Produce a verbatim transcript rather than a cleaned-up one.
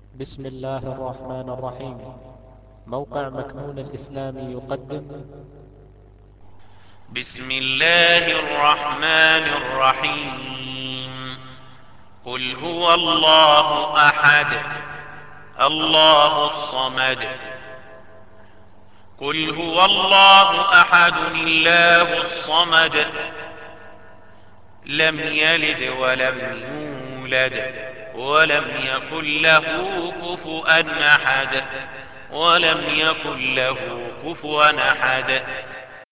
بسم الله الرحمن الرحيم. موقع مكنون الإسلامي يقدم. بسم الله الرحمن الرحيم. قل هو الله أحد الله الصمد. قل هو الله أحد الله الصمد. لم يلد ولم يولد ولم يكن له كفؤا أحد ولم يكن له كفوا أحد